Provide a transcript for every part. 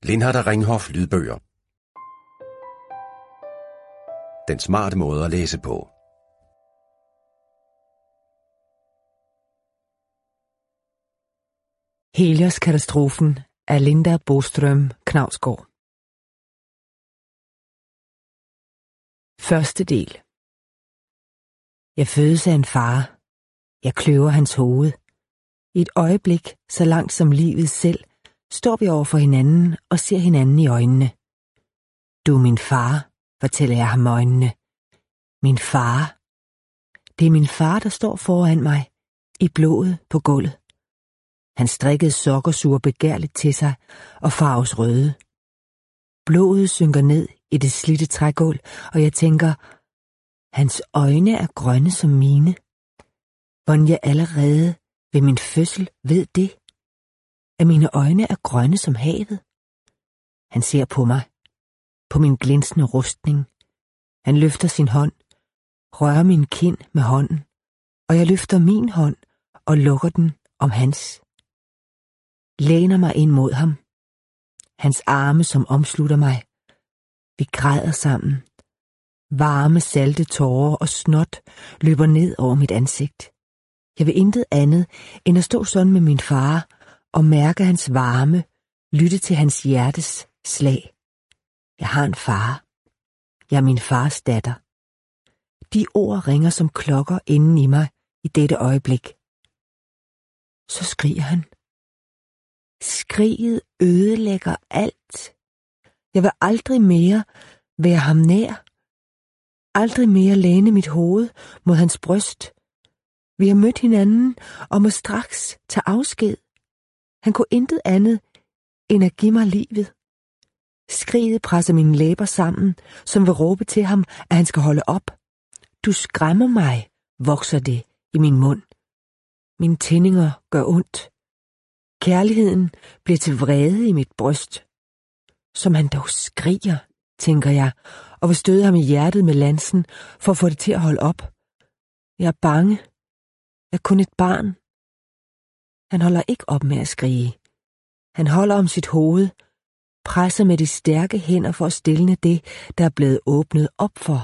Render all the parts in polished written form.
Lindhardt Ringhof lydbøger. Den smarte måde at læse på. Helios-katastrofen af Linda Boström Knausgård. Første del. Jeg fødes af en far. Jeg kløver hans hoved. I et øjeblik, så langt som livet selv, står vi over for hinanden og ser hinanden i øjnene. Du er min far, fortæller jeg ham med øjnene. Min far. Det er min far, der står foran mig, i blodet på gulvet. Hans strikkede sokker suger begærligt til sig og farves røde. Blodet synker ned i det slidte trægulv, og jeg tænker, hans øjne er grønne som mine. Hvordan jeg allerede ved min fødsel ved det, at mine øjne er grønne som havet. Han ser på mig, på min glinsende rustning. Han løfter sin hånd, rører min kind med hånden, og jeg løfter min hånd og lukker den om hans. Læner mig ind mod ham. Hans arme, som omslutter mig. Vi græder sammen. Varme, salte tårer og snot løber ned over mit ansigt. Jeg vil intet andet end at stå sådan med min far og mærke hans varme, lytte til hans hjertes slag. Jeg har en far. Jeg er min fars datter. De ord ringer som klokker inden i mig i dette øjeblik. Så skriger han. Skriget ødelægger alt. Jeg vil aldrig mere være ham nær. Aldrig mere læne mit hoved mod hans bryst. Vi har mødt hinanden og må straks tage afsked. Han kunne intet andet end at give mig livet. Skriget presser mine læber sammen, som vil råbe til ham, at han skal holde op. Du skræmmer mig, vokser det i min mund. Mine tændinger gør ondt. Kærligheden bliver til vrede i mit bryst. Som han dog skriger, tænker jeg, og vil støde ham i hjertet med lansen for at få det til at holde op. Jeg er bange. Jeg er kun et barn. Han holder ikke op med at skrige. Han holder om sit hoved, presser med de stærke hænder for at stilne det, der er blevet åbnet op for.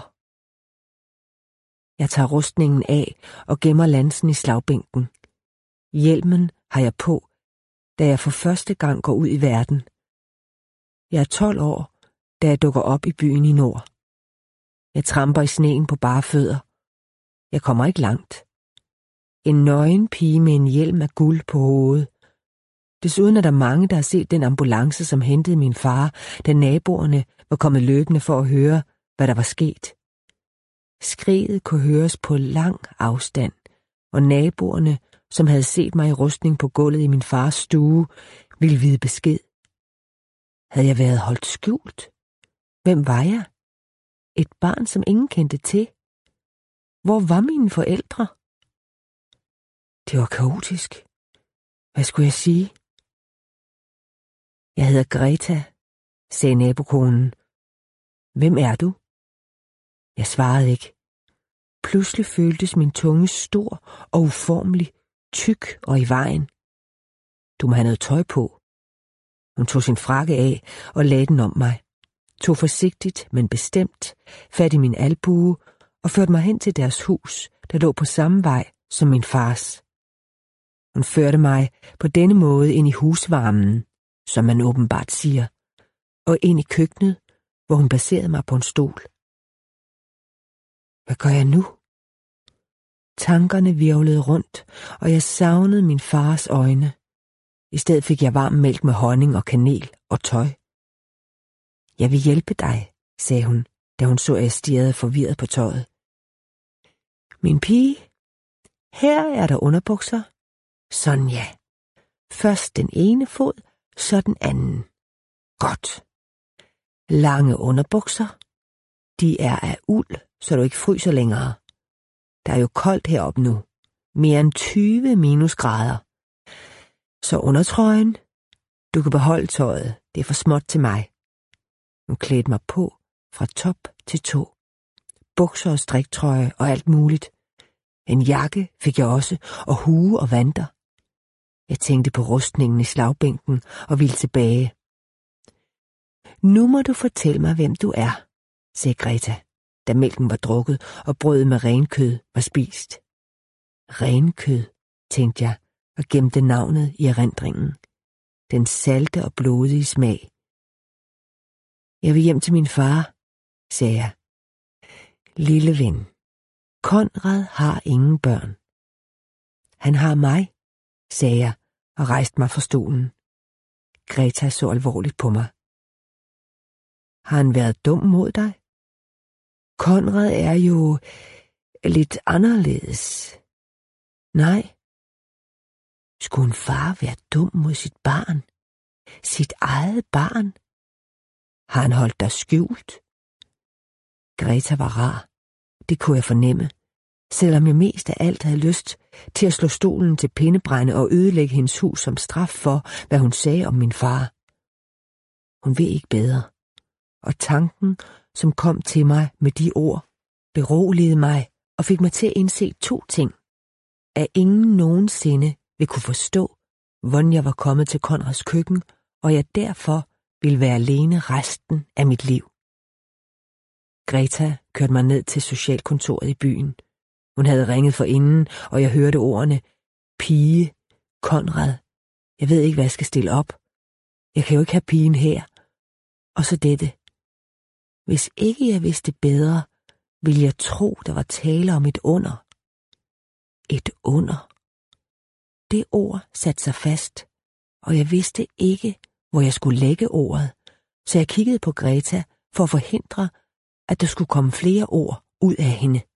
Jeg tager rustningen af og gemmer lansen i slagbænken. Hjelmen har jeg på, da jeg for første gang går ud i verden. Jeg er 12 år, da jeg dukker op i byen i nord. Jeg tramper i sneen på bare fødder. Jeg kommer ikke langt. En nøgen pige med en hjelm af guld på hovedet. Desuden er der mange, der har set den ambulance, som hentede min far, da naboerne var kommet løbende for at høre, hvad der var sket. Skriget kunne høres på lang afstand, og naboerne, som havde set mig i rustning på gulvet i min fars stue, ville vide besked. Havde jeg været holdt skjult? Hvem var jeg? Et barn, som ingen kendte til? Hvor var mine forældre? Det var kaotisk. Hvad skulle jeg sige? Jeg hedder Greta, sagde nabokonen. Hvem er du? Jeg svarede ikke. Pludselig føltes min tunge stor og uformelig, tyk og i vejen. Du må have noget tøj på. Hun tog sin frakke af og lagde den om mig. Tog forsigtigt, men bestemt, fat i min albue og førte mig hen til deres hus, der lå på samme vej som min fars. Hun førte mig på denne måde ind i husvarmen, som man åbenbart siger, og ind i køkkenet, hvor hun placerede mig på en stol. Hvad gør jeg nu? Tankerne hvirvlede rundt, og jeg savnede min fars øjne. I stedet fik jeg varm mælk med honning og kanel og tøj. Jeg vil hjælpe dig, sagde hun, da hun så, at jeg stirrede forvirret på tøjet. Min pige, her er der underbukser. Sådan ja. Først den ene fod, så den anden. Godt. Lange underbukser. De er af uld, så du ikke fryser længere. Der er jo koldt heroppe nu. Mere end 20 minusgrader. Så undertrøjen. Du kan beholde tøjet. Det er for småt til mig. Hun klædte mig på fra top til tå. Bukser og striktrøje og alt muligt. En jakke fik jeg også, og hue og vanter. Jeg tænkte på rustningen i slagbænken og ville tilbage. Nu må du fortælle mig, hvem du er, sagde Greta, da mælken var drukket og brødet med renkød var spist. Renkød, tænkte jeg og gemte navnet i erindringen. Den salte og blodige smag. Jeg vil hjem til min far, sagde jeg. Lille ven, Konrad har ingen børn. Han har mig, sagde jeg og rejste mig fra stolen. Greta så alvorligt på mig. Har han været dum mod dig? Konrad er jo lidt anderledes. Nej. Skulle en far være dum mod sit barn? Sit eget barn? Har han holdt dig skjult? Greta var rar. Det kunne jeg fornemme, selvom jeg mest af alt havde lyst til at slå stolen til pindebrænde og ødelægge hendes hus som straf for, hvad hun sagde om min far. Hun ved ikke bedre, og tanken, som kom til mig med de ord, beroligede mig og fik mig til at indse 2 ting. At ingen nogensinde vil kunne forstå, hvordan jeg var kommet til Konrads køkken, og jeg derfor ville være alene resten af mit liv. Greta kørte mig ned til socialkontoret i byen. Hun havde ringet forinden, og jeg hørte ordene: Pige, Konrad, jeg ved ikke, hvad jeg skal stille op. Jeg kan jo ikke have pigen her. Og så dette: hvis ikke jeg vidste bedre, ville jeg tro, der var tale om et under. Et under. Det ord satte sig fast, og jeg vidste ikke, hvor jeg skulle lægge ordet, så jeg kiggede på Greta for at forhindre, at der skulle komme flere ord ud af hende.